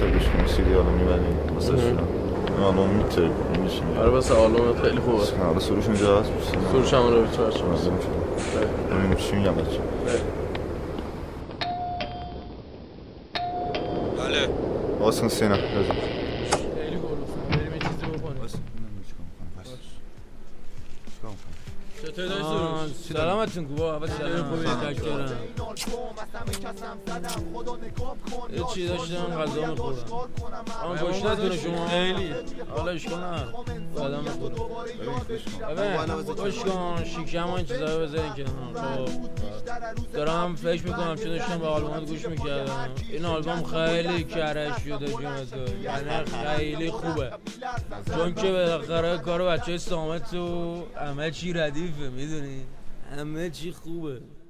واسه گوش کنی سی دی حالا میبریم واسه شون آلبوم میتره میشیم آره واسه آلبوم خیلی خوبه. حالا سروش اونجا هست سروش هم رو بیچاره شما ببینیم چی میگم بچه. بله واسه سینا خیلی گلوفم بریم یه چیزی بکنیم. چطور داری سروش؟ سلامتون گواه اول سلام خوبی تشکرم. یه چی داشتم غذا میخورم اما گشنتونه شما خیلی حالا اشکال نداره بعدا میخورم ببین گوش کن شیکم و این چیزا رو بذارین کنار. خب دارم فکر میکنم چون داشتم به آلبومت گوش میکردم این آلبوم خیلی کرش شده جون تو یعنی خیلی خوبه چون که بالاخره کار بچه های سامت و همه چی ردیفه میدونی همه چی خوبه